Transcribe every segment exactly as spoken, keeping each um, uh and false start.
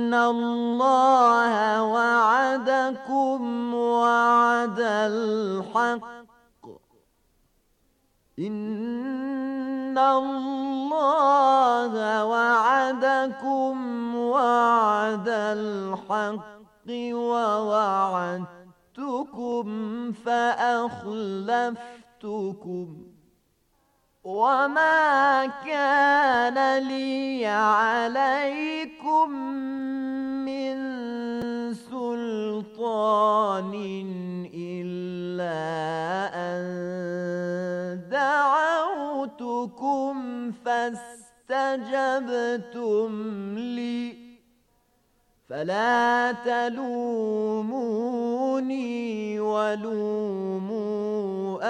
إن الله وعدكم وعد الحق إن الله وعدكم وعد الحق ووعدتكم فأخلفتكم وما كان لي عليكم من سلطان إلا أن دعوتكم فاستجبتم لي فلا تلوموني ولوموا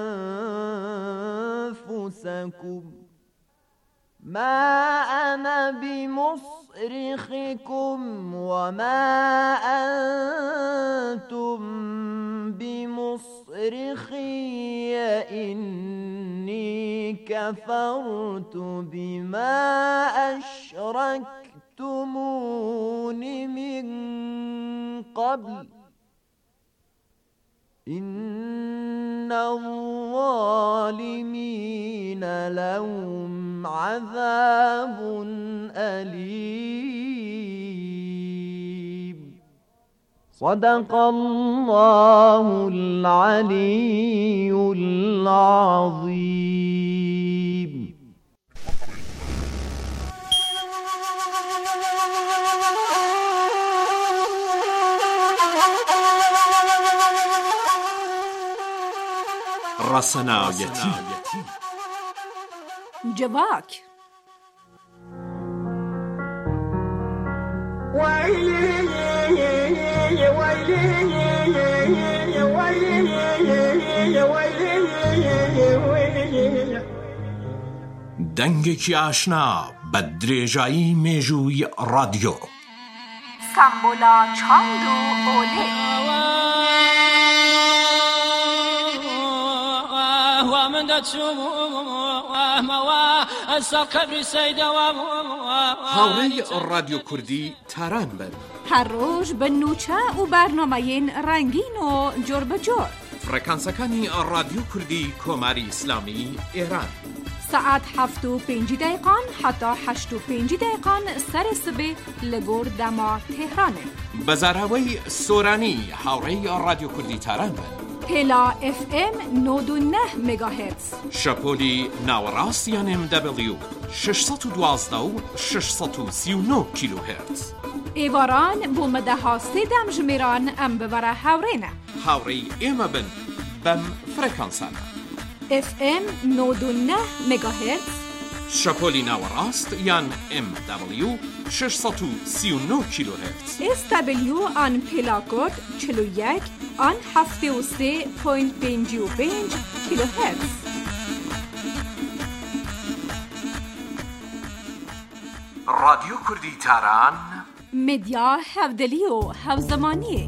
أنفسكم ما أنا بمصرخكم وما أنتم بمصرخي إني كفرت بما أشركتمون من قبل إن الظالمين لهم عذاب أليم. صدق الله العلي العظيم. رسنایتی جواک دنگێکی ئاشنا بە درێژایی مێژووی رادیۆ سامبولا چاند و ئۆلێ هاوڕێی رادیۆ کوردی تاران بن هەر ڕۆژ بە نوچە و بەرنامەیەن ڕەنگین و جۆر بەجۆر فڕێکانسەکانی رادیۆ کوردی کۆماری ئیسلامی ئێران سعات هەفت و پێنج دقیقان حتا هەشت و پێنج دقیقان سەرێ سبێ لە گۆر دەما تێهرانێ بەزاراوەی سۆرانی هاوڕێی رادیۆ کوردی تاران بن پێلا اف ام نۆد و نە مگاهرتز شەپۆلی ناوەڕاست یان ام دبلیو شەشسەد و دوازدە و شەشسەد و سی و نۆ کیلۆهرتز ئێواران بۆ مەدەها سێدەم ژمێران ئەم ببەرە هاوڕێنە هاوڕێی ئێمە بن بەم فڕێکانسانە اف ام نۆد و نە مگاهرتز شەپۆلی ناوەڕاست یان ام دبلیو شەشسەد و سی و نۆ کیلۆهرتز اس دبلیو آن پێلاکۆد چل و یەک آن هەفتێ و سێ پۆینت پێنج و پێنج کیلۆهرتز. رادیۆ کوردی تاران مدیا هەودەلی و هەوزەمانیە.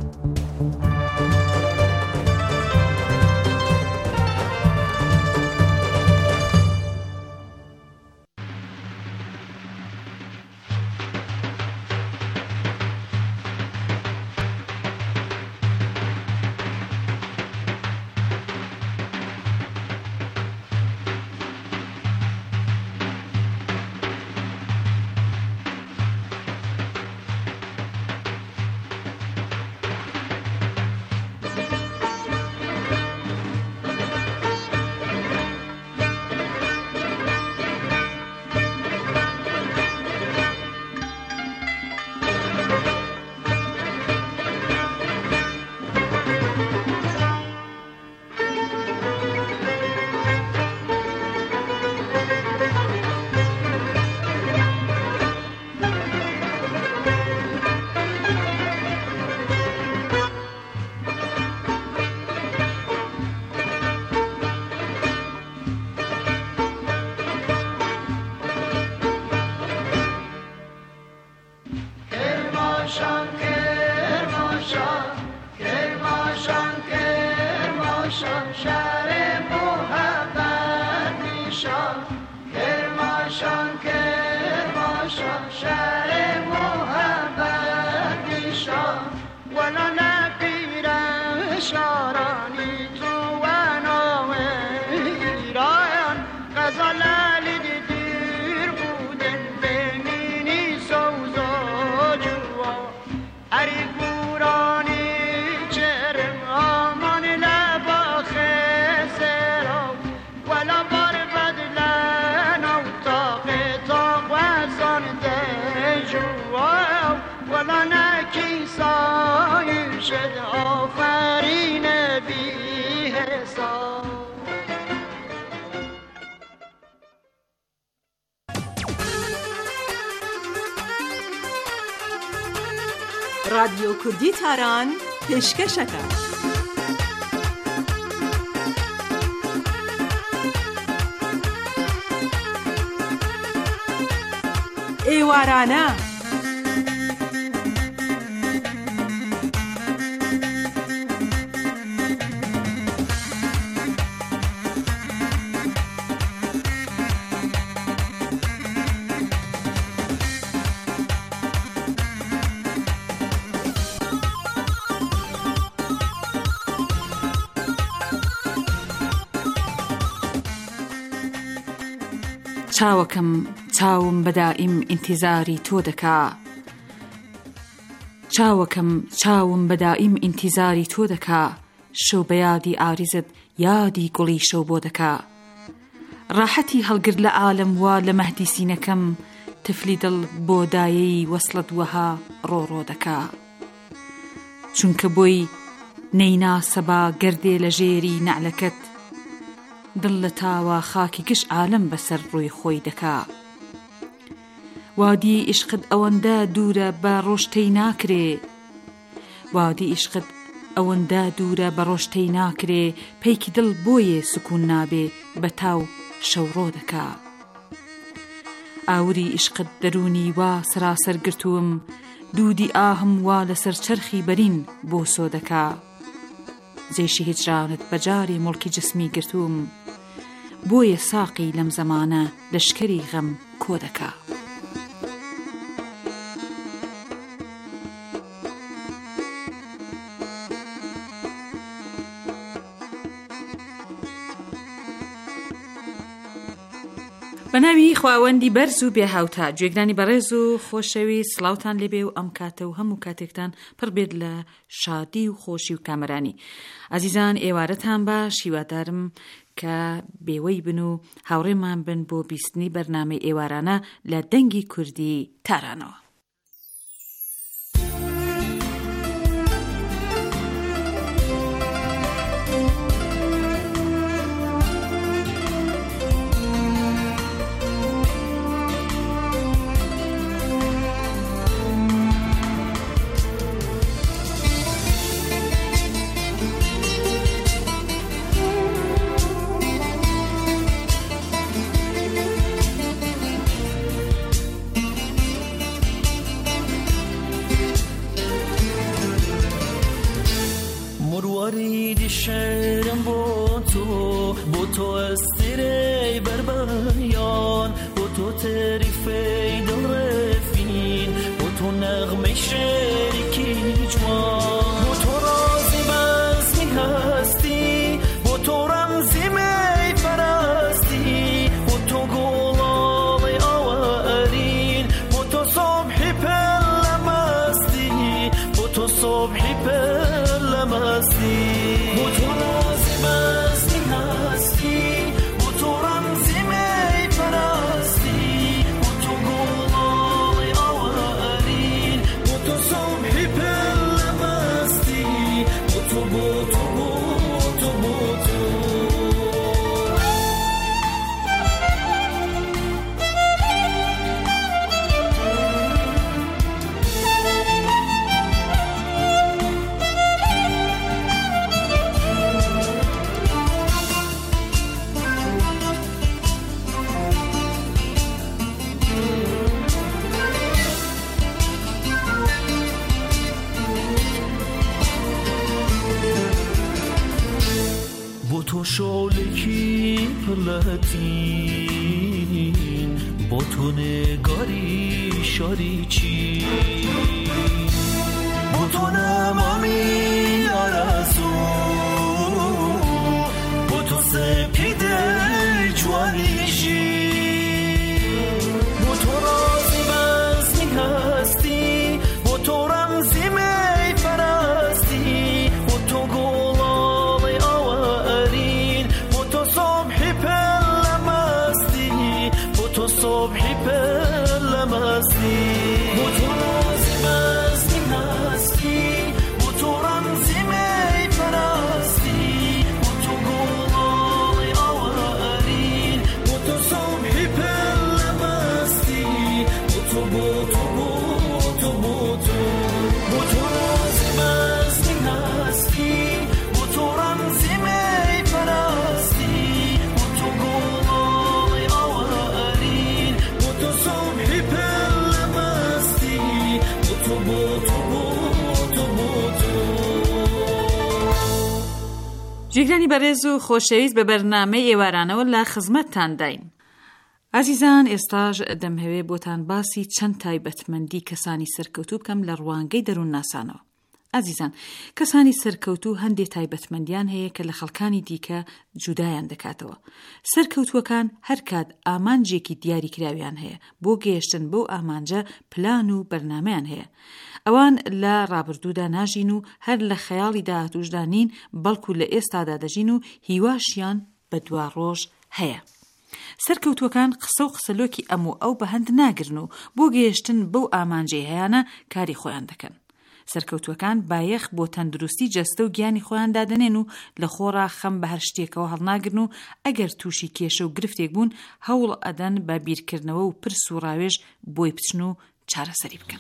ولا نکی سایه شد آفرین بی حساب. رادیو کردی تاران پێشکەشەکە. ئێوارانە چاوەکەم چاوم بەدائیم ئینتیزاری تۆ دەکا چاوەکەم چاوم بەدائیم ئینتیزاری تۆ دەکا شەو بە یادی ئاریزت یادی گوڵی شەو بۆ دەکا ڕاحەتی هەڵگرت لە عالم وا لە مەهدی سینەکەم تفلی دڵ بۆ دایەی وەسڵت وەها ڕۆڕۆ دەکا چونکە بۆی نەیناسەبا گەردێ لە ژێری نەعلەکەت دڵ لە تاوە خاکی گشت عالم بەسەر ڕووی خۆی دەکا وادی عشقت ئەوەندە دوورە بە ڕۆشتەی ناکرێ وادی عشقت ئەوەندە دوورە بە ڕۆشتەی ناکرێ پەیکی دڵ بۆیە سکون نابێ بە تاو شەوڕۆ دەکا ئاوری عشقت دەرونی وا سراسەر گرتووم دوودی ئاهم وا لەسەر چەرخی بەرین بۆ سۆ دەکا زێشی هجرانت بەجارێ مڵکی جسمی گرتووم بۆیە ساقی لەم زەمانە لەشکەری غەم کۆ دەکا بەناوی خواوەندی بەرز و بێهاوتا گوێگرانی بەڕێز و خۆشەوی سڵاوتان لێبێ و ئەم کاتە و هەموو کاتێکتان پڕ بێت لە شادی و خۆشی و کامەرانی ئازیزان ئێوارەتان باش هیوادارم کە بێوەی بن و هاوڕێمان بن بۆ بیستنی بەرنامەی ئێوارانە لە دەنگی کوردی تارانەوە. مروارید شعرم با تو با تو استیره بر بیان با تو تعریفه دل رفین با تو نغمه شریکی جوان با تو رازی بزمی هستی با تو رمزی می فرستی با تو گلال آورین با تو صبحی پلمستی با تو صبحی پلمستی با تو رازی بزمی هستی با تو رمزی می فرستی با تو گلال آورین با تو صبحی پلمستی با تو با تو با تو با تو تو شالکی پلتین با تو نگاری شاری چی با تو نمامی آرزو با تو سپیده جوانیشی با تو رازی بزمی هستی با تو رمزی می فرستی با تو گلال آورین با تو صبحی پلمستی با تو صبحی پلمستی با تو رازی با تو با تو رازی بستی هستی با تو رمزی می پرستی با تو گلای آورین با تو صبحی پل مستی با تو با تو با تو با تو جێگرانی بەڕێز و خۆشەویست بە بەرنامەی ئێوارانەوە لە خزمەتتان داین. ئازیزان، ئێستاژ دەمهەوێ بۆتان باسی چەند تایبەتمەندی کەسانی سەرکەوتوو بکەم لە ڕوانگەی دەروون ناسانەوە. ئازیزان، کەسانی سەرکەوتوو هەندێک تایبەتمەندیان هەیە کە لە خەڵکانی دیکە جودایان دەکاتەوە. سەرکەوتووەکان هەر کات ئامانجێکی دیاری کراویان هەیە، بۆ گەیشتن بەو ئامانجە پلان و بەرنامەیان هەیە. ئەوان لە ڕابردوودا ناژین و هەر لە خەیاڵی داهاتووشدا نین، بەڵکو لە ئێستادا دەژین و هیواشیان بە دوا ڕۆژ هەیە. سەرکەوتووەکان قسە و قسەلۆکی ئەم و ئەو بە هەند ناگرن و بۆ گەیشتن بەو ئامانجەی هەیەە کاری خۆیان دەکەن. سەرکەوتووەکان بایەخ بۆ تەندروستی جەستە و گیانی خۆیان دادەنێن و لە خۆڕا خەم بە هەر شتێکەوە هەڵناگرن و ئەگەر تووشی کێشە و گرفتێک بوون هەوڵ ئەدەن بە بیرکردنەوە و پرس و ڕاوێژ بۆی بچن و چارەسەری بکەن.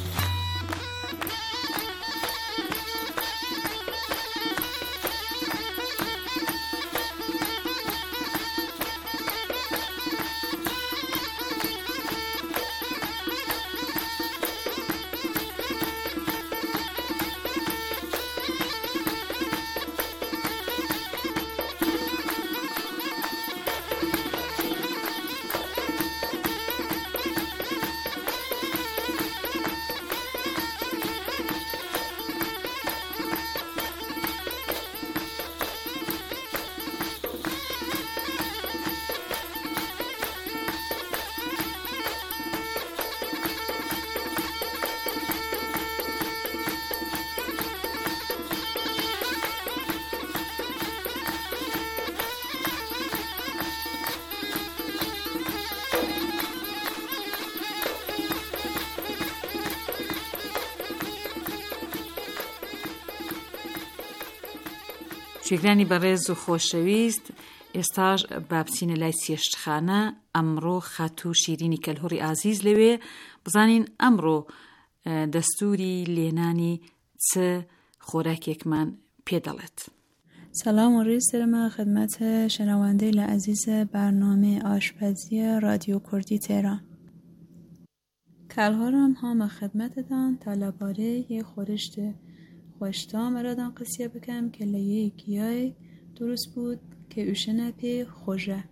جێگرانی بەڕێز و خۆشەویست، ئێستاش بابچینە لای سێشتخانە. ئەمڕۆ خەت و شیرینی کەلهوڕی ئازیز لەوێ بزانین ئەمڕۆ دەستوری لێنانی چ خۆراکێکمان پێ دەڵێت. سلام و ڕێز سەرمە خدمەت شەنەوەندەی لە عەزیز بەرنامە ئاشپەزی رادیۆ کوردی تێران. کەلهۆڕم هەمە خدمەتتان تا لەبارەی یە خۆرشت خۆشتام ئەرادان قسیە بکەم کە لە یە گیای دروست بود کە ئوشنە پێ خۆژە.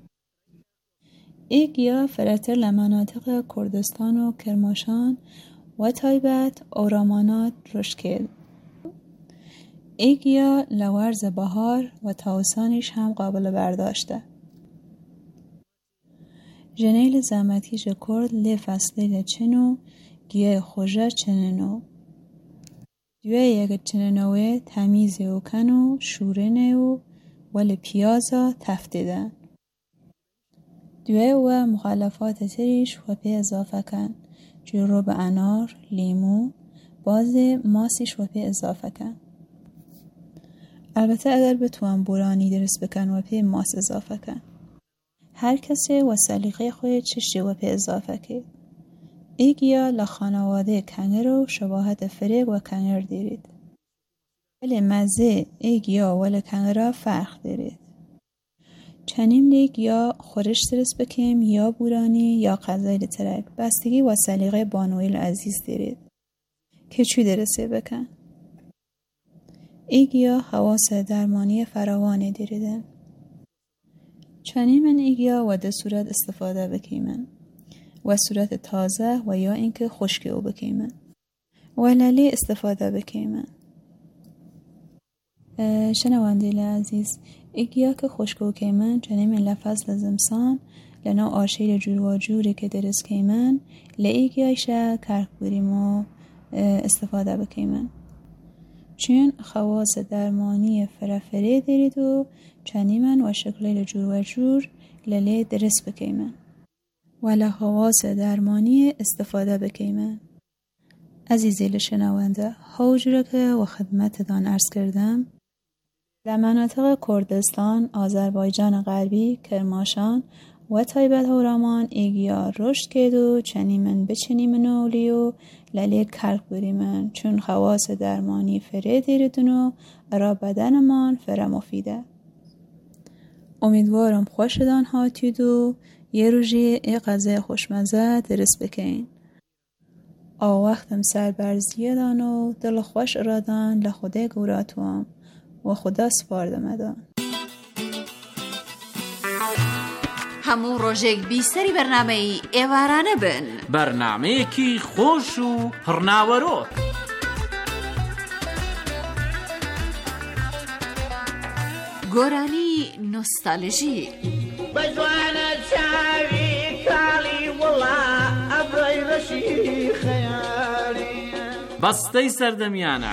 ای گیا فراتر لە مناطق کوردستان و کرماشان و تایبەت ئۆرامانات ڕشد کرد. ای گیا لە وەرز بەهار و تاوسانیش هم قابل برداشته. ژنەی لە زەمەتیژ کورد لێ فەسلەی لە چن و گیای خۆژە چننۆ. دوێ یەکە چننەوێ تەمیزێ و کەن و شورێنێ و وەلی پیازە تەفتیدەن. دوێ وە مخالفات تریش و پێ اضافه کن. جورو به انار، لیمو، باز ماسیش و پێ اضافه کن. البته اگر بتوان بورانی درست بکن و پێ ماس اضافه کن. هر کسی و سلیقه خود چشتی و پێ اضافه کرد. ایگیا لخانواده کنگر و شباهت فریق و کنگر دارید. ولی مزه ایگیا ولی کنگرها فرق دارید. چنین لیگ یا خورش درست بکیم یا بورانی یا غذای ترک. بستگی و سلیقه بانویل عزیز دارید که چی درسته بکن. ایگیا خواص درمانی فراوانی داریدن. چنین من ایگیا و ده صورت استفاده بکیمن. و صورت تازه و یا اینکه خشک او بکیمن و لالی استفاده بکیمن. شنوندگان عزیز، ایگیا که خشک او کیمن چنین من لفظ لزمسان لنا آشیل جور و جوری که درست کیمن لایگیایشه کرک بوریمو استفاده بکیمن. چون خواص درمانی فرافری دارید و چنین من و شکلی جور و جور لالی درست بکیمن. ولی خواص درمانی استفاده بکیمن. عزیزی شنونده، هاوجوره که و خدمتتان عرض کردم در مناطق کردستان، آذربایجان غربی، کرماشان، و تایبت هورامان ایگیا رشد کدو چنی من بچنی منولیو للی کرک بری من چون خواص درمانی فره دیردونو را بدنمان فره مفیده. امیدوارم خوشدان هاتید و یه روژی ای غذای خوشمزه درست بکن. آو وقتم سر برزیه دان و دل خوش ارادان لخوده گوراتوام و خدا سپاردمدان. هەموو ڕۆژێک بیسەری بەرنامەی ئێوارانە بن. بەرنامەیەکی خۆش و پڕناوەرۆک. گۆرانی نۆستالژی. بەجوانە چاوی کاڵی وڵا ئەبڕی ڕەشی خەیاڵی بەستەی سەردەمیانە.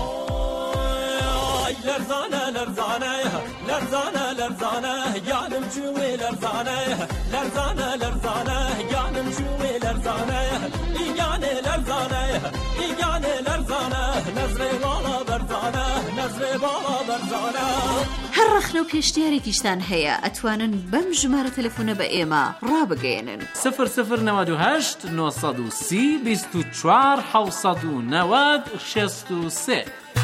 لرزانه لرزانه لرزانه لرزانه yanım çuve lrzane lrzane lrzane yanım çuve lrzane igane lrzane igane lrzane nazre bala berzane nazre bala berzane هەر ڕەخنە و پێشنیارێکیشتان هەیە ئەتوانن بەم ژمارە تەلەفۆنە بە ئێمە ڕابگەێنن. سفر سفر نەوەد و هەشت نۆسەد و سی بیست و چوار حەوسەد و نەوەد شەست و سێ.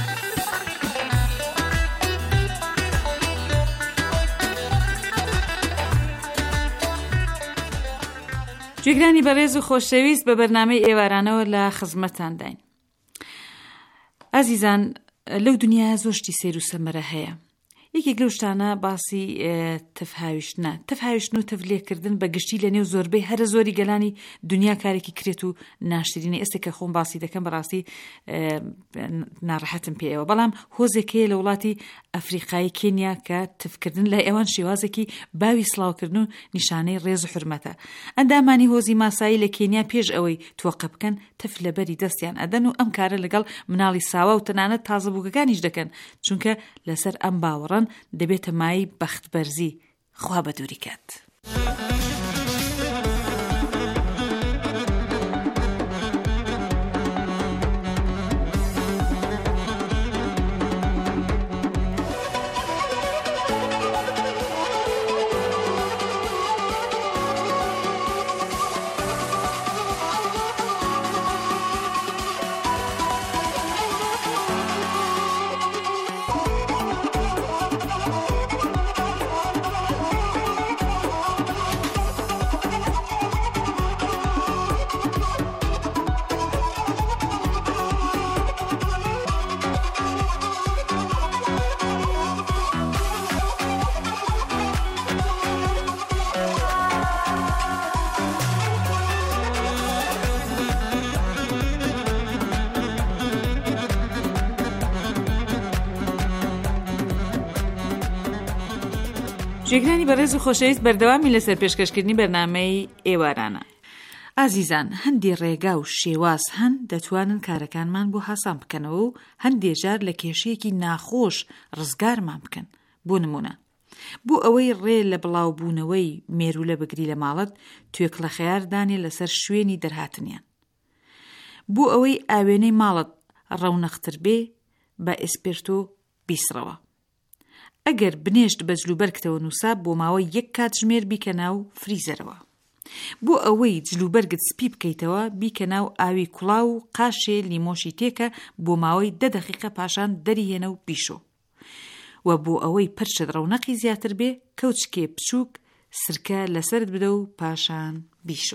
جێگرانی بەڕێز و خۆشەویست بە بەرنامەی ئێوارانەوە لە خزمەتان داین. ئازیزان، لەو دنیا زۆشتی سیر و سەمەرە هەیە. یەکێک لەو شتانە باسی تەفهاویشتنە. تەفهاویشتن و تەفلێکردن بە گشتی لە نێو زۆربەی هەرە زۆری گەلانی دنیا کارێکی کرێت و ناشرینە. ئێستا کە خۆم باسی دەکەم بەڕاستی ناڕەحەتم پێیەوە. بەڵام هۆزێکەیە لە وڵاتی ئەفریقای کێنیا کە تفکردن لای ئەوان شێوازێکی باوی سڵاوکردن و نیشانەی ڕێز و حرمەتە. ئەندامانی هۆزی ماسایی لە کێنیا پێش ئەوەی تۆقە بکەن تەف لەبەری دەستیان ئەدەن و ئەم کارە لەگەڵ مناڵی ساوا و تەنانەت تازەبووگەکانیش دەکەن، چونکە لەسەر ئەم باوەڕە دەبێتە مای بەختبەرزی. خوا بە دووری کات. جێگرانی بەڕێز و خۆشەویست بەردەوامی لەسەر پێشکەشکردنی بەرنامەی ئێوارانە. ئازیزان، هەندی ڕێگا و شێواز هەن دەتوانن کارەکانمان بۆ هاسان بکەنەوە و هەندێک جار لە کێشەیەکی ناخۆش ڕزگارمان بکەن. بۆ نمونە، بۆ ئەوەی ڕێ لە بڵاوبوونەوەی مێرولە بگری لە ماڵت توێک لە خەیار دانێ لەسەر شوێنی دەرهاتنیان. بۆ ئەوەی ئاوێنەی ماڵت ڕەونەختر بێ بە ئێسپێرتۆ بیسڕەوە. ئەگەر بنێشت بە جلوبەرگتەوە نووسا بۆ ماوەی یەک کاتژمێر بیکە ناو فریزەرەوە. بۆ ئەوەی جلوبەرگت سپی بکەیتەوە بیکە ناو ئاوی کوڵاو و قاشێ لیمۆشی تێکە بۆ ماوەی دە دەقیقە پاشان دەریهێنە و بیشۆ. و بۆ ئەوەی پرشت ڕەونەقی زیاتر بێ کەوچکێ بچووک سرکە لەسرت بدە و پاشان بیشۆ.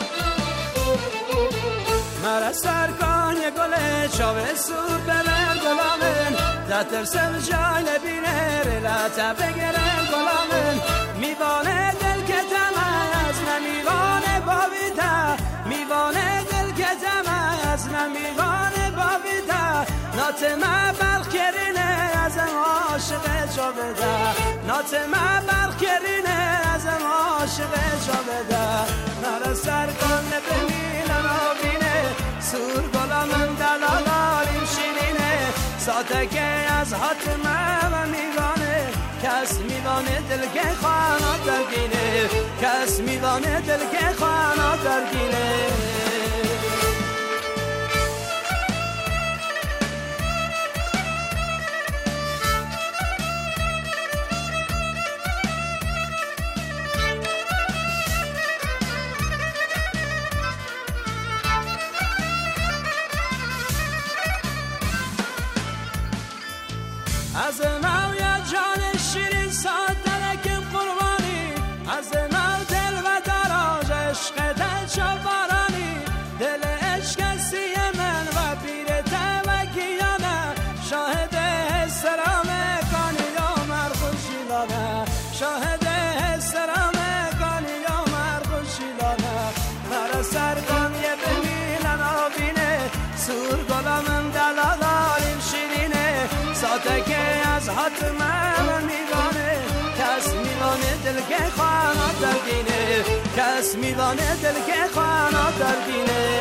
مرا سرکان گله چاوه سور بلن گلامن دترسم جای لبینه رلاتا بگرن گلامن میوانه دل که تماز نمیوانه باویتا میوانه دل که تماز نمیوانه باویتا ناتما بلخ کرینه ازم عاشق جاویدا ناتما بلخ کرینه ازم عاشق جاویدا مرا سرکان نبینم آبینه سور گلامن دلالاریم شیرینه ساتکه از حتمه و میوانه کس میوانه دل که خوانا درگینه کس میوانه دل که خوانا درگینه از نو یا جان شیرین سادنکم قربانی از نو دل و دراج عشق دل چوبارانی دل عشق سی من و پیرت و گیانه شاهد سرام کانی یا مرخوشیلانه شاهد سرام کانی یا مرخوشیلانه مرا سرکان یه بمیلن آبینه سور گلامم دلالاریم شیرینه ساته که از حتمم میوانه کس میوانه دل که خوانا درگینه کس میوانه دل که خوانا درگینه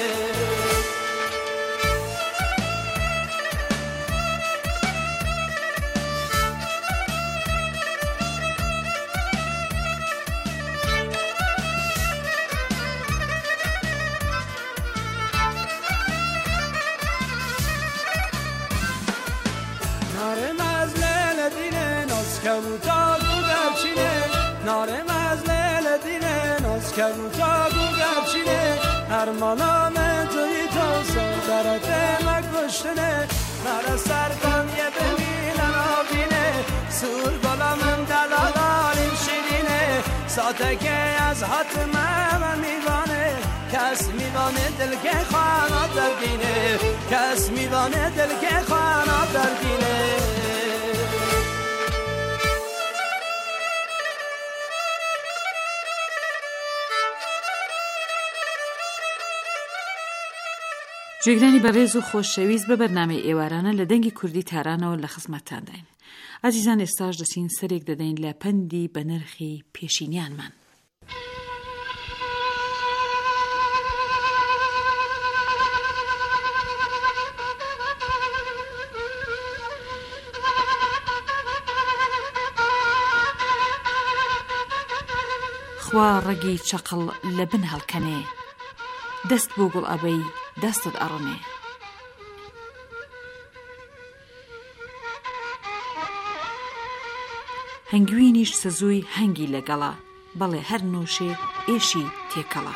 کبوتا گو گرچینه ناره مزلل دینه ناز کبوتا گو گرچینه ارمانام توی تو سردرت مگوشتنه مرا سرکان یه بمیلن آبینه سور گلامم دلالاریم شیرینه ساته که از حتمم میوانه کس میوانه دل که خوانا درگینه کس میوانه دل که خوانا درگینه جێگرانی بەڕێز و خۆشەویست بە بەرنامەی ئێوارانە لە دەنگی کوردی تارانەوە لە خزمەتتانداین. ئازیزان ئێستاش دەچین سەرێک دەدەین لە پەندی بە نرخی پێشینیانمان. خوا ڕەگی چەقڵ لە بن هەڵکەنێ دەست بۆ گوڵ ئەبەی دەستت ئەڕنێ. هەنگوینیش سزووی هەنگی لەگەڵا بەڵێ هەر نۆشێ ئێشی تێکەڵا.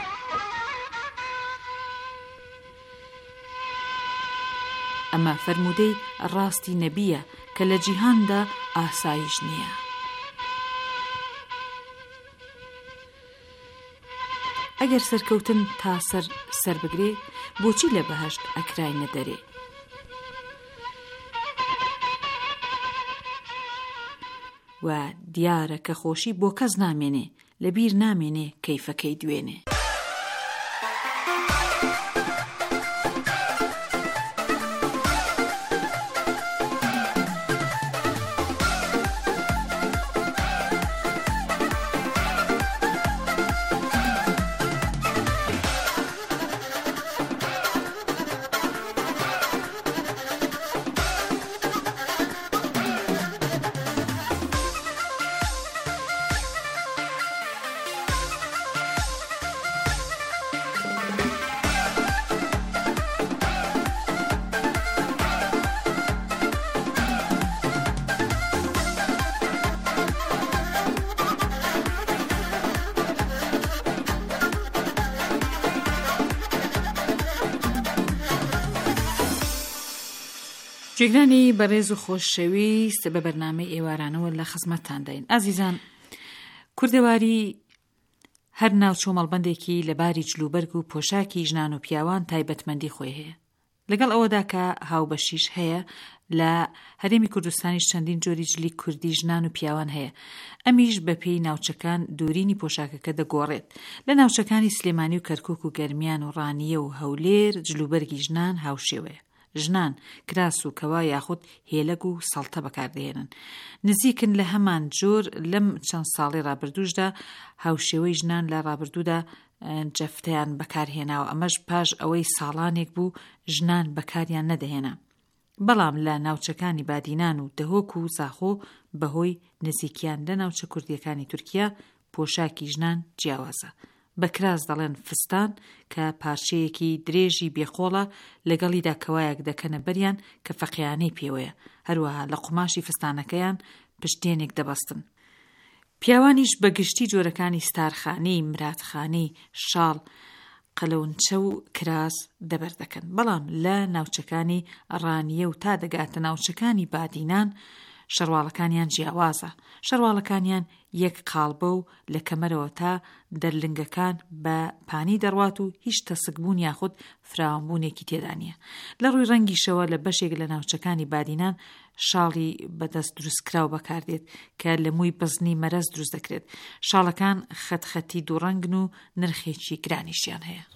ئەمە فەرموودەی ڕاستی نەبیە کە لە جیهاندا ئاسایش نییە. ئەگەر سەرکەوتن تا سەر سەر بگرێ بۆچی لە بەهەشت ئەکراینە دەرێ. و دیارە کە خۆشی بۆ کەس نامێنێ لەبیر نامێنێ کەیفەکەی دوێنێ. جێگرانی بەڕێز و خۆشەویست بە بەرنامەی ئێوارانەوە لە خزمەتتانداین. ئازیزان کوردەواری هەر ناوچۆ مەڵبەندێکی لە باری جلوبەرگ و پۆشاکی ژنان و پیاوان تایبەتمەندی خۆی هەیە. لەگەڵ ئەوەدا کە هاوبەشیش هەیە لە هەرێمی کوردستانیش چەندین جۆری جلی کوردی ژنان و پیاوان هەیە. ئەمیش بە پێی ناوچەکان دوورینی پۆشاکەکە دەگۆڕێت. لە ناوچەکانی سلێمانی و کەرکووک و گەرمیان و ڕانیە و هەولێر جلوبەرگی ژنان هاوشێوەیە. ژنان کراس و کەوا یاخود هێلەگ و سەڵتە بەکاردێنن. نزیکن لە هەمان جۆر لەم چەند ساڵی ڕابردووشدا هاوشێوەی ژنان لە ڕابردوودا جەفتەیان بەکارهێناوە. ئەمەش پاش ئەوەی ساڵانێک بوو ژنان بەکاریان نەدەهێنا. بەڵام لە ناوچەکانی بادینان و دەهۆک و زاخۆ بەهۆی نزیکیان لە ناوچە کوردیەکانی تورکیا پۆشاکی ژنان جیاوازە. بەکراس دەڵێن فستان کە پارچەیەکی درێژی بێخۆڵە لەگەڵیدا کەوایەک دەکەنە بەریان کە فەقیانەی پێوەیە. هەروەها لە قوماشی فستانەکەیان پشتێنێک دەبەستن. پیاوانیش بە گشتی جۆرەکانی ستارخانی، مراتخانی، شاڵ، قەلەونچە و کراس دەبەردەکەن. بەڵام لە ناوچەکانی ڕانیە و تا دەگاتە ناوچەکانی بادینان شەرواڵەکانیان جیاوازە. شەرواڵەکانیان یەک قاڵبە و لە کەمەرەوە تا دەرلنگەکان بە پانی دەڕوات و هیچ تەسکبوون یاخود فراوانبوونێکی تێدا نییە. لە ڕووی ڕەنگیشەوە لە بەشێک لە ناوچەکانی بادینان شاڵی بەدەست دروستکراو بەکاردێت کە لە مووی بزنی مەرەز دروست دەکرێت. شاڵەکان خەتخەتی دووڕەنگن و نرخێکی گرانیشیان هەیە.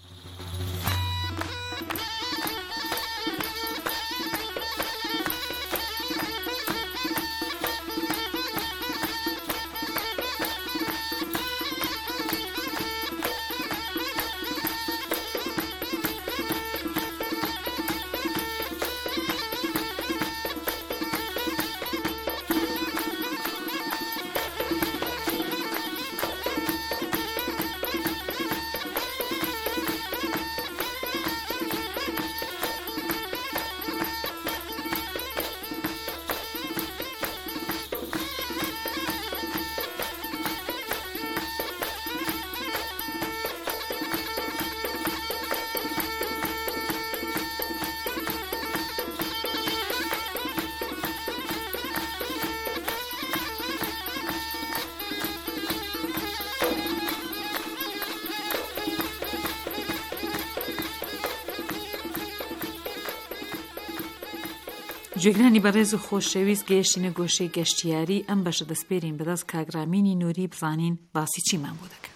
جێگرانی بەڕێز و خۆشەویست گەیشتینە گۆشەی گەشتیاری. ئەم بەشە دەستپێرین بەدەست کاگرامینی نووری بزانین باسی چیمان بۆ دەکەن.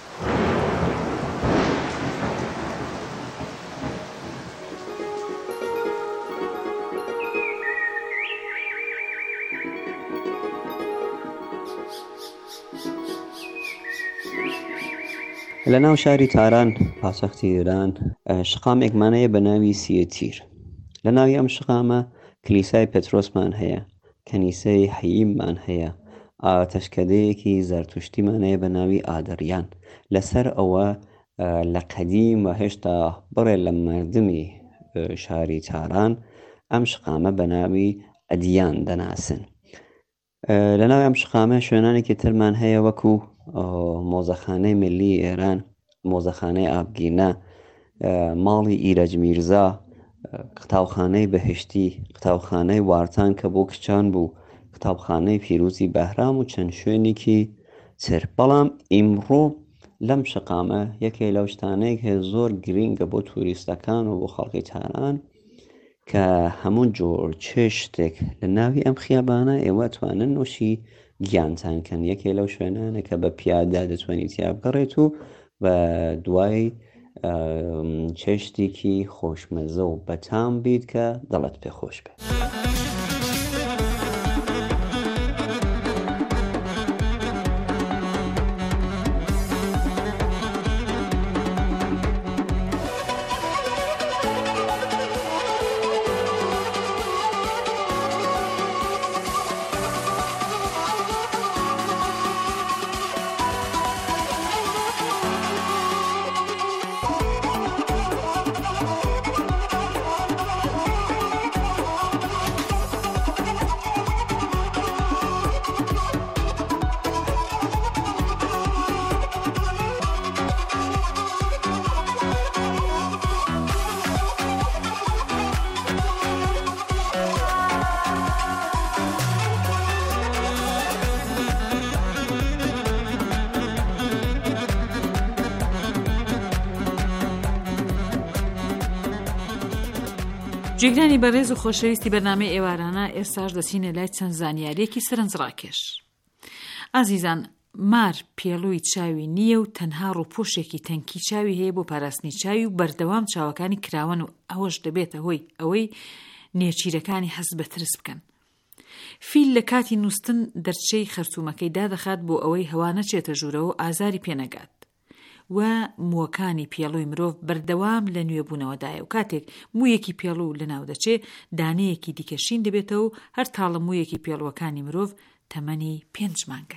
لە ناو شاری تاران پاسەختی ئێران شقامێکمانەیە بە ناوی سیەتیر. لە ناوی ئەم شقامە کلیسای پێترۆسمان هەیە، کەنیسەی حەییممان هەیە، ئاتەشکەدەیەکی زەرتوشتیمانەیە بە ناوی ئادەریان. لەسەر ئەوە لە قەدیم و هێشتا بڕێ لە مردمی شاری تاران ئەم شقامە بە ناوی ئەدیان دەناسن. لە ناوی ئەم شقامە شوێنانێکی ترمان هەیە وەکو مۆزەخانەی ملی ئێران، مۆزەخانەی ئابگینە، ماڵی ئیرەج میرزا، قوتابخانەی بەهشتی، قوتابخانەی وارتان کە بۆ کچان بوو، قوتابخانەی پیرۆزی بەهرام و چەند شوێنێکی تر. بەڵام ئیمڕۆ لەم شقامە یەکێ لەو شتانەیە کە زۆر گرینگە بۆ توریستەکان و بۆ خەڵکی تاران کە هەموو جۆر چێشتێک لە ناوی ئەم خیابانە ئێوە توانن نوۆشی گیانتان کەن. یەکێ لەو شوێنانە کە بە پیادا دەتوانیت تیا بگەڕێت و بە دوای چێشتێکی خۆشمەزە و بەتام بیت کە دڵت پێ خۆش بێت. جێگرانی بەڕێز و خۆشەویستی بەرنامەی ئێوارانە ئێستاش دەچینە لای چەند زانیاریەکی سەرنجڕاکێش. ئازیزان، مار پێڵووی چاوی نییە و تەنها ڕووپۆشێکی تەنکی چاوی هەیە بۆ پاراستنی چاوی و بەردەوام چاوەکانی کراون و ئەوەش دەبێتە هۆی ئەوەی نێچیرەکانی حەز بە ترس بکەن. فیل لە کاتی نووستن دەرچەی خەرتومەکەی دادەخات بۆ ئەوەی هەوا نەچێتە ژوورەوە و ئازاری پێنەگات. و مووەکانی پێڵووی مرۆڤ بەردەوام لە نوێبوونەوەدایە و کاتێک موویەکی پێڵوو لە ناو دەچێ دانەیەکی دیکەشین دەبێتەوە و هەر تاڵە موویەکی پێڵوەکانی مرۆڤ تەمەنی پێنج مانگە.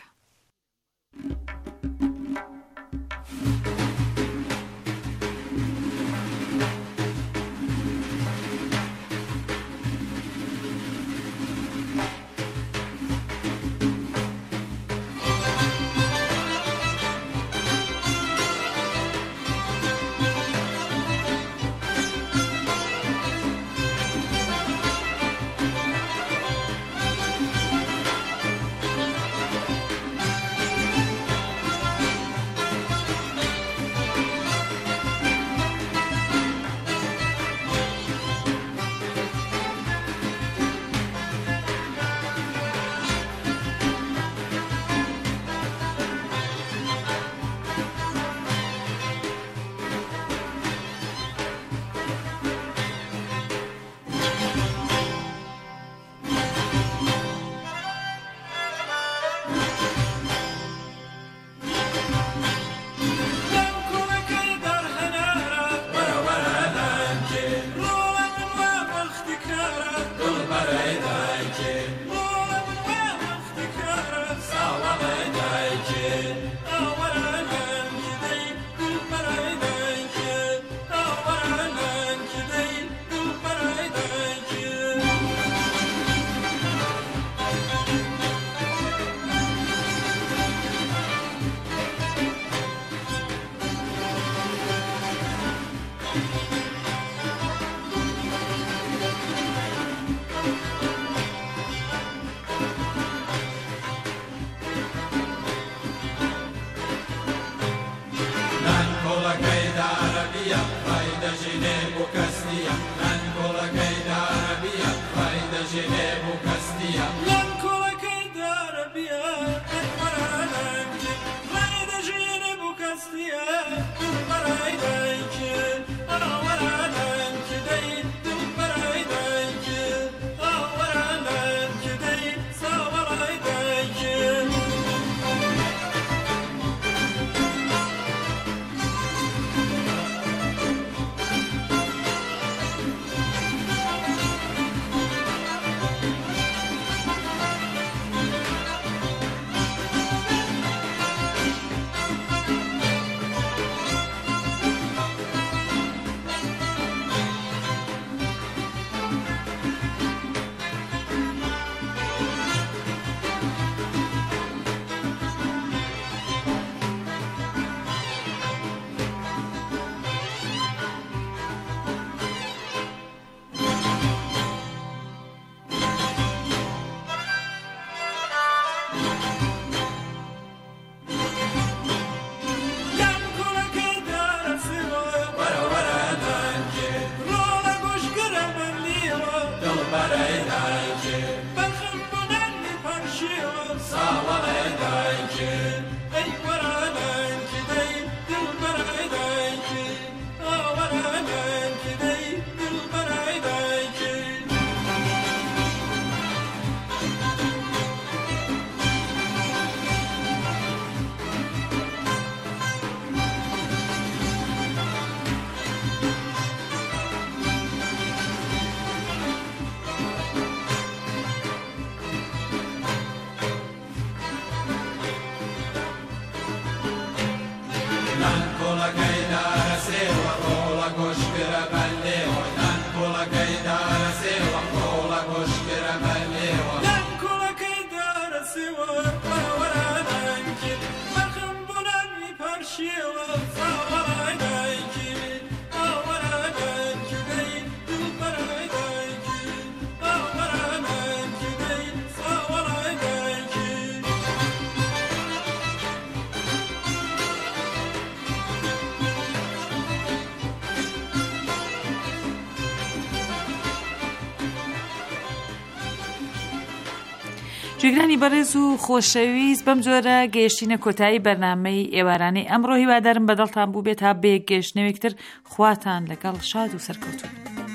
جگرانی بەڕێز و خۆشەویست بەم جۆرە گەیشتینە کۆتایی بەرنامەی ئێوارانەی ئەمڕۆ هیوادارم بەدڵتان بوو بێت تا بەیەک گەیشتنەوەیەکتر خواتان لەگەڵ شاد و سەرکەوتوو.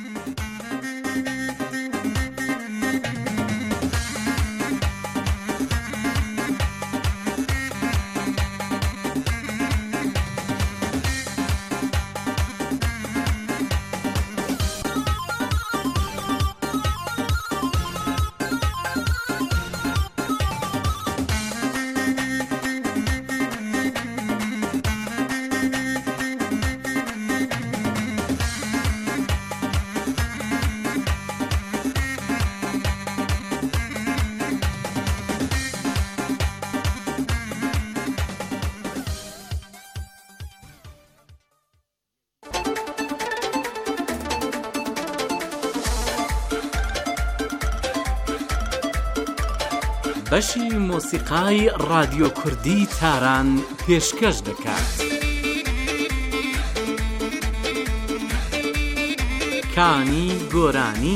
بەشی مۆسیقای رادیۆ کوردی تاران پێشکەش دەکات. کانی گۆرانی.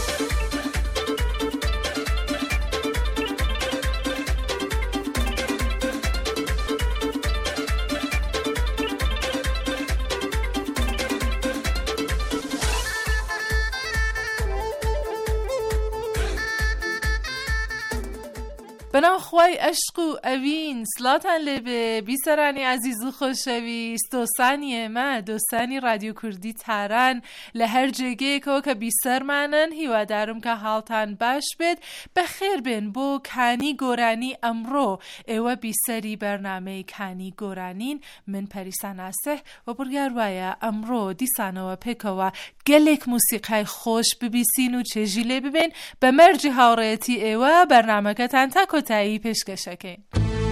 بەناوخوای عەشق و ئەوین سڵاتان لێبێ بیسەرانی عەزیز و خۆشەویست، دۆستانی ئێمە دۆستانی رادیۆ کوردی تاران لە هەر جێگەیەکەوە کە بیسەرمانن، هیوادارم کە حاڵتان باش بێت، بەخێر بێن بۆ کانی گۆرانی ئەمڕۆ. ئێوە بیسەری بەرنامەی کانی گۆرانین، من پەریسا ناسح و بڕیار وایە ئەمڕۆ دیسانەوە پێکەوە گەلێک موسیقای خۆش ببیسین و چێژی لێ ببێن بە مەرجی هاوڕێتی ئێوە بەرنامەکەتان تا کۆتایی پێشکەشەکەین.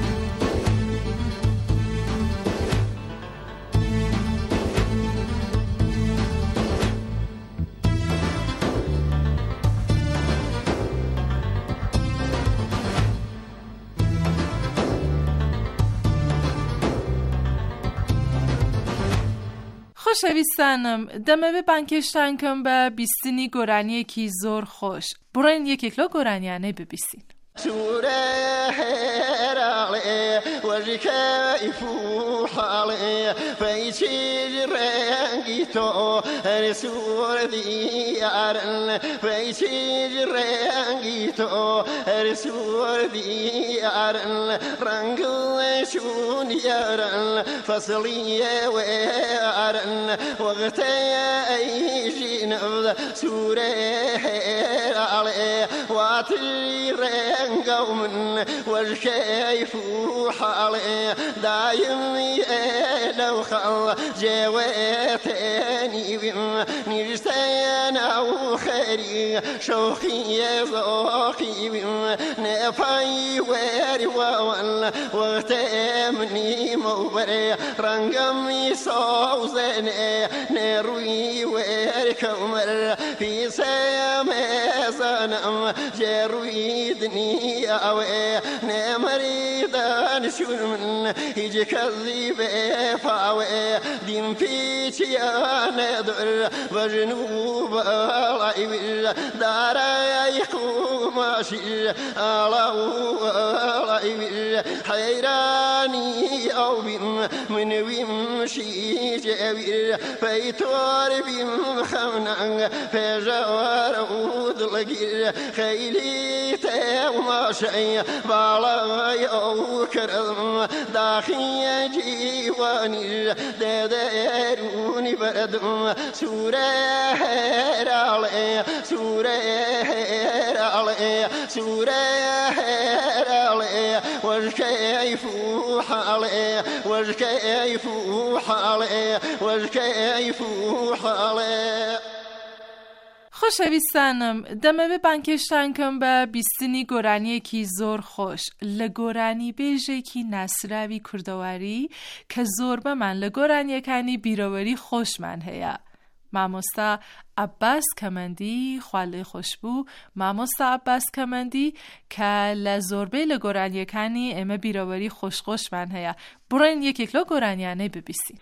خۆشەویستانم، دەمەوێت بانکێشتان کەم بە بیستنی گۆرانیەکی زۆر خۆش. بڕۆین یەکێک لەو گۆرانیانەی ببیستین. سورة هرالي وجكيف حالي فيشي رنجيتو رسول ديارن فيشي رنجيتو رسول ديارن رنجل شون يارن فصلي وارن وقتي ايجي نبض سورة هرالي واتري قوم والكيف حالي دايم لو خل جواتني نجتين أو خيري شوقي ذوقي نفاي واري وان وغتمني موبري رنقمي صوزني نروي واري كمر في سامي صنم جرويدني أوي نمريدان شون من يجي كذب فاوي دين فيتي أنا در وجنوب العيب دار يقوم شيء الله العيب حيراني أو بيم من ويمشي جابير فيتوار بيم خمنا فجوار عود لقير خيلي وما شيء بالا يوكرم داخي جيواني داروني بردم سورة هرالي سورة هرالي سورة هرالي والكيف حالي والكيف حالي والكيف حالي. خۆشەویستانم، دەمەوێت بانکێشتان کەم بە بیستنی گۆرانیەکی زۆر خۆش لە گۆرانی بێژێکی ناسراوی کوردەواری کە زۆر بەمان لە گۆرانیەکانی بیرەوەری خۆشمان هەیە. مامۆستا عەباس کەمەندی خوالێ خۆش بوو، مامۆستا عەباس کەمەندی کە لە زۆربەی لە گۆرانیەکانی ئێمە بیرەوەری خۆشخۆشمان هەیە. بڕۆین یەکێک لەو گۆرانیانەی ببیستین.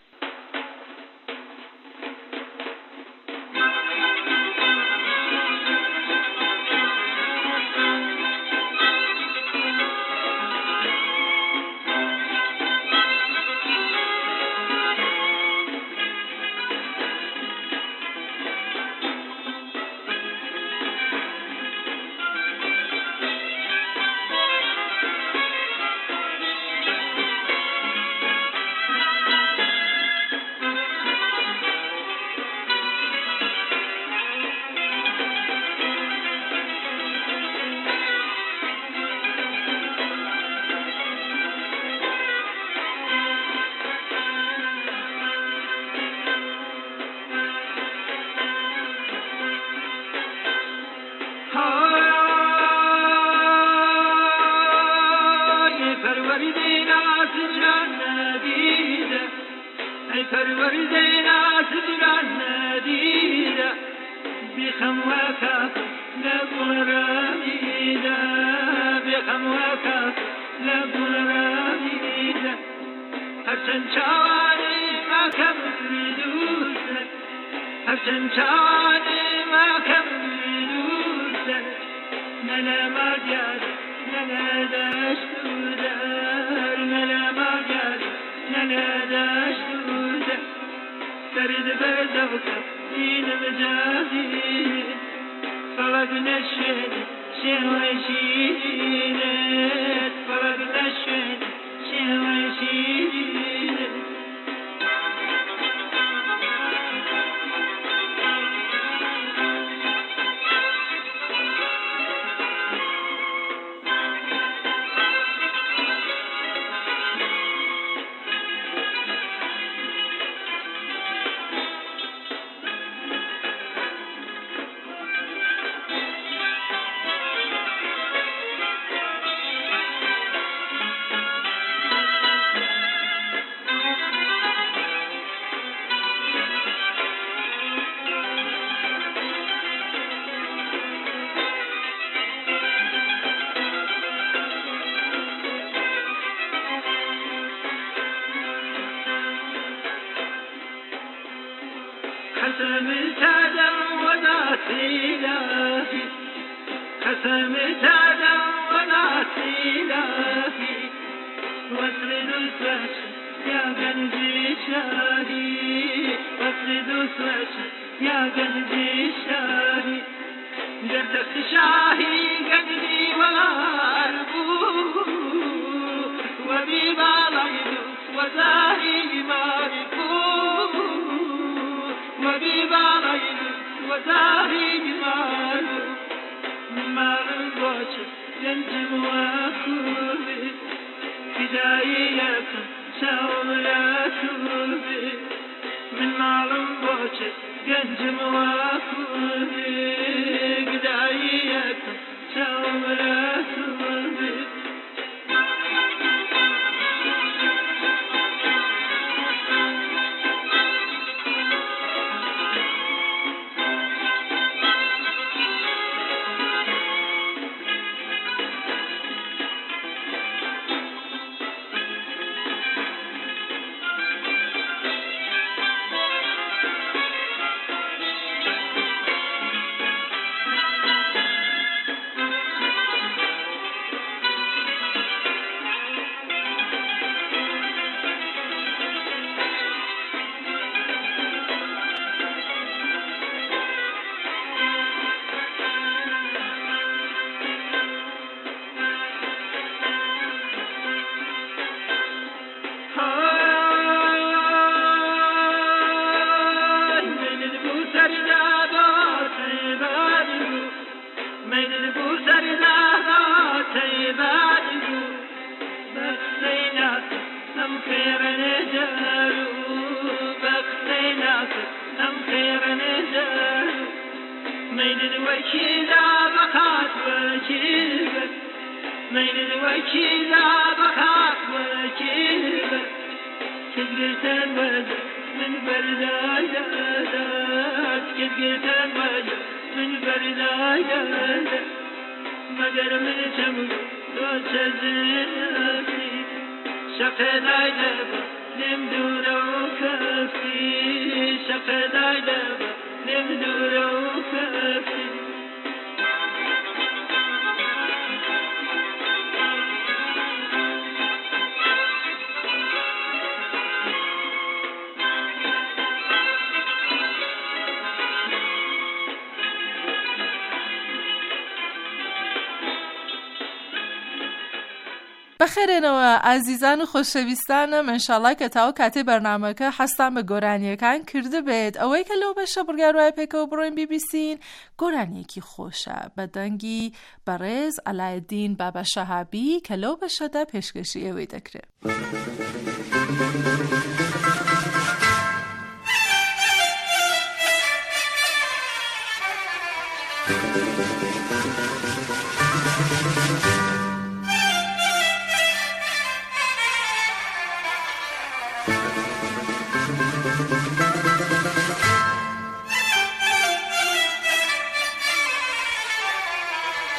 وكاف لبراميدا بخم وكاف لبراميدا هرچن چاوانی ما کم میدوزد هرچن چاوانی ما کم میدوزد نلا ماجد نلا داشتودر نلا ماجد نلا داشتودر سرد بردوكم دين مجاهد فرقنا الشهد شهوة شيدت فرقنا الشهد شهوة شيدت قسم تادم وناسي لافي قسم تادم وناسي لافي واسرد السوش يا قلبي شاهي واسرد السوش يا قلبي شاهي جردك شاهي قلبي واربو وبيبا ليدو وزاهي ماركو وبيبا ليدو وزاهي ماركو ماركوش جنجم وكوبي بداية شاولاتوبي من معلم بوشة جنجم وكوبي بداية شاولاتوبي بخێرێنەوە ئازیزان و خۆشەویستانم ئینشاڵڵا کە تاوە کاتێ بەرنامەکە حەستان بە گۆرانیەکان کرده بێت ئەوەی کە لەو بەشە بڕیاروای پێکەوە بڕۆین بیبیسین گۆرانیەکی خۆشە بە دەنگی بەڕێز ئەلایەدین بابا شەهابی کە لەو بەشەدا پێشکەشی ئێوەی دەکرێت.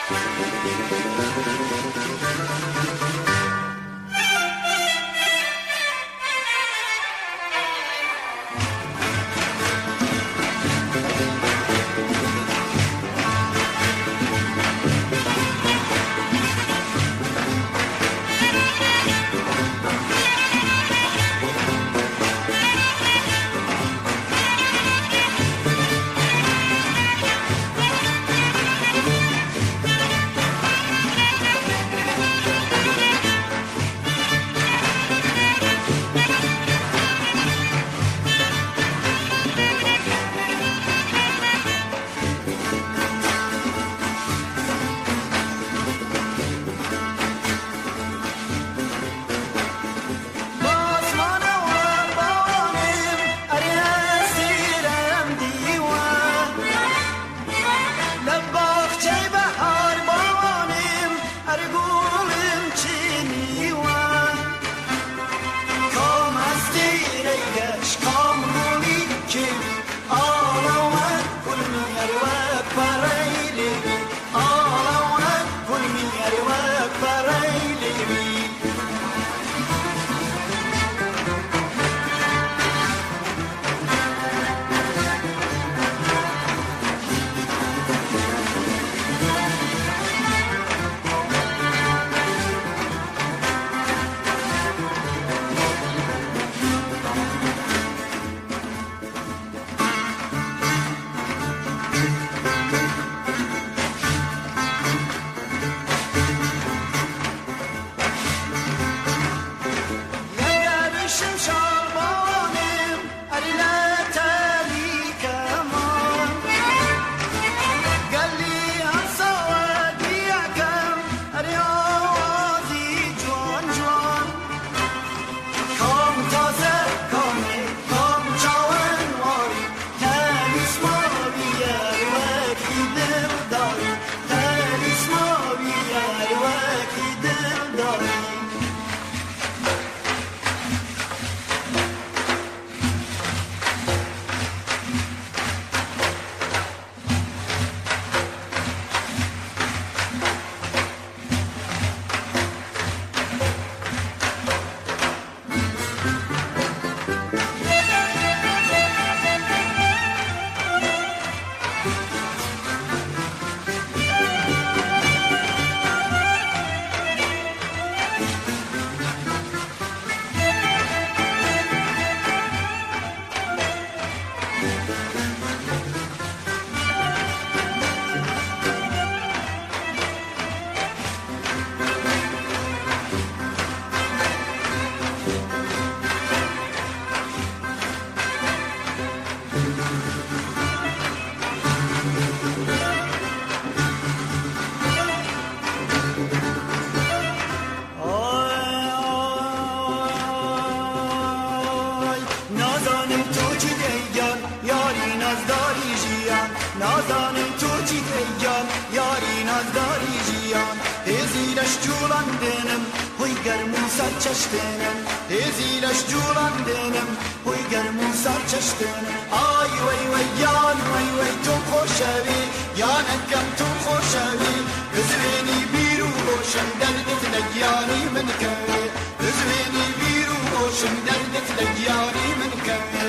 نازانم تو چی دیان یاری نازداری جیان هزیلش جولان دنم هوی گرمون سر چشتنم هزیلش جولان دنم هوی گرمون سر چشتنم آی وی وی یان وی وی تو خوشوی یانکم تو خوشوی بزوینی بیرو روشن دردت لگیانی من کوی بزوینی بیرو روشن دردت لگیانی من کوی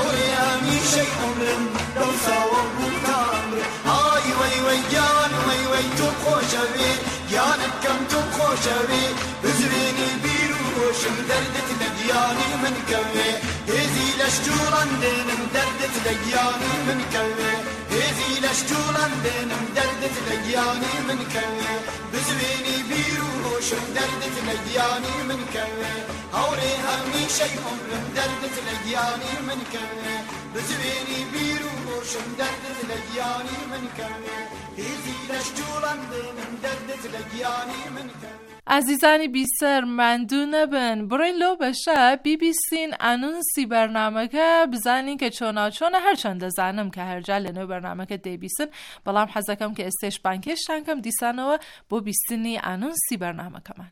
وی وی جان وی وی تو خوشوی گیانت کم تو خوشوی بزرینی بیروشم دردت لگیانی من کوی هزی لشجوران دینم دردت لگیانی من کوی هزی لشجوران دینم دردت لگیانی من کوی بزرینی بیروشم دردت لگیانی من کوی هوری همی شی عمرم دردت لگیانی من کوی بزرینی بیروشم دردت لگیانی من کوی هزی لشجوران دینم دردت لگیانی من کوی. عزیزانی بیسر مندونه بن بروین لو بشه بی بی سین انونسی برنامه که بزنین که چونا چونه هر چند زنم که هر جل نو برنامه که دی بیسن بلام حزکم که استش بانکش شنکم دیسانو بو بیسینی انونسی برنامه کمان.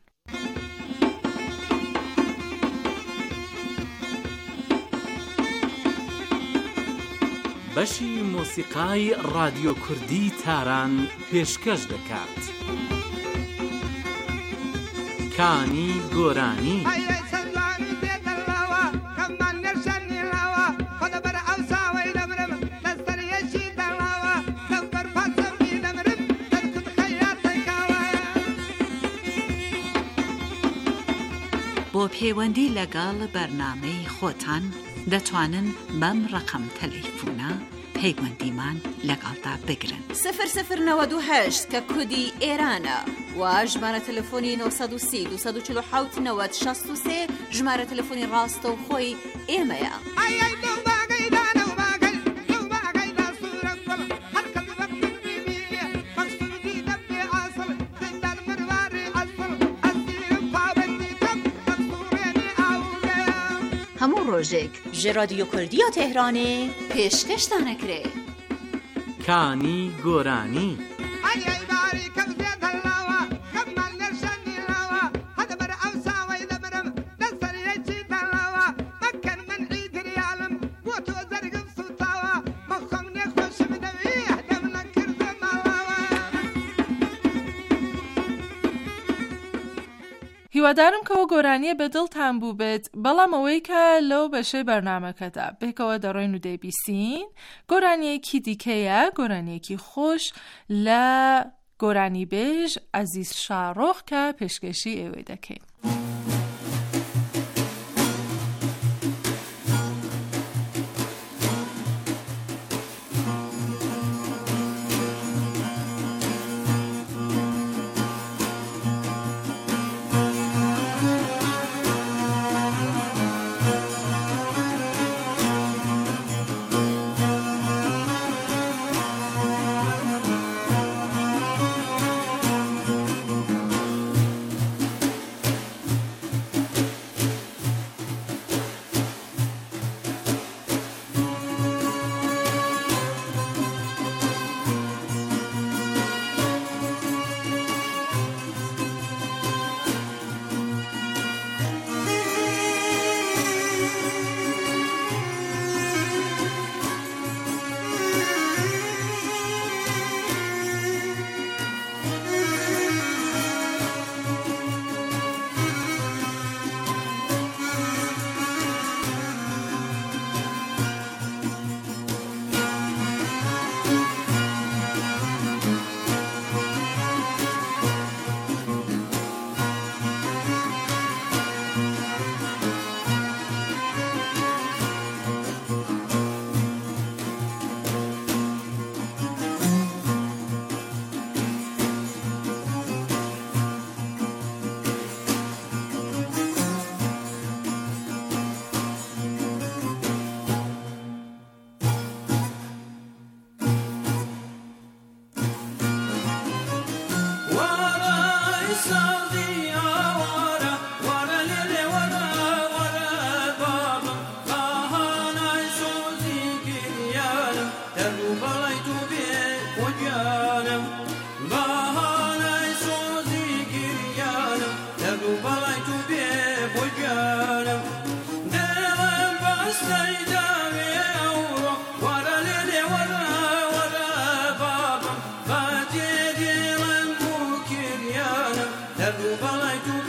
بەشی مۆسیقای رادیۆ کوردی تاران پێشکەش دەکات. کانی گۆرانی بۆ پەیوەندی لەگەڵ بەرنامەی خۆتان دەتوانن بەم ڕقم تەلەیفۆنە پەیوەندیمان لەگەڵدا بگرن. سفر سفر نەوەد و هەشت کە کودی ئێرانە و ژمارە تەلەفۆنی نۆ سەد و سی دو سەد و چل و حەوت نەوەد شەست و سێ ژمارە تەلەفۆنی ڕاستە و خۆی ئێمەیە. هەموو ڕۆژێک ژێ رادیۆ کوردیە تێهرانێ پێشکەشتانەکرێ. کانی گۆرانی هیوادارم کەەوە گۆرانیە بەدڵتان بوو بێت بەڵام ئەوەی کە لەو بەشەی بەرنامەکەدا بێکەوە دەڕۆین و دەیبیسین گۆرانیەکی دیکەیە گۆرانیەکی خۆش لە گۆرانی بێژ عەزیز شاڕۆخ کە پێشکەشی ئێوەی دەکەین. Like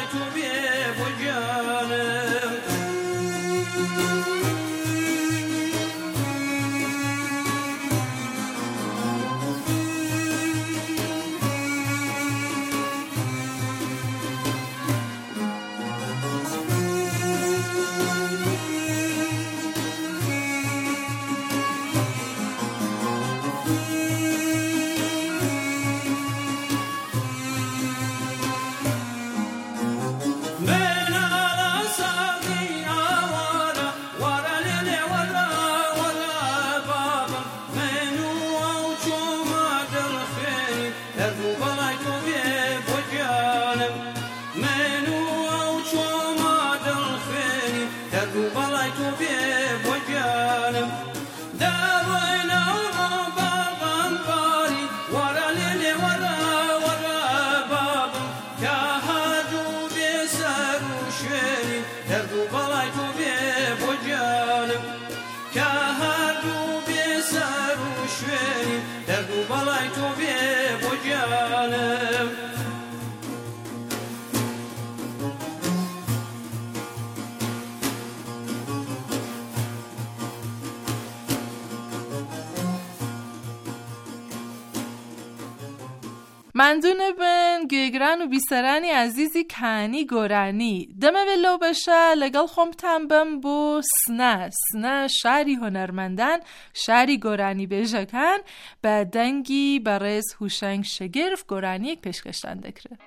تو بێ بۆ گیانم مندونه بن گوێگران و بیسەرانی عزیزی کانی گۆرانی دەمەوێت لەو بەشە لەگەڵ خۆمتان بم بۆ سنە سنە شاری هۆنەرمەندان شاری گۆرانی بێژەکان بە دەنگی بەڕێز هوشەنگ شەگرف گۆرانیەک پێشکەشتان دەکرێت.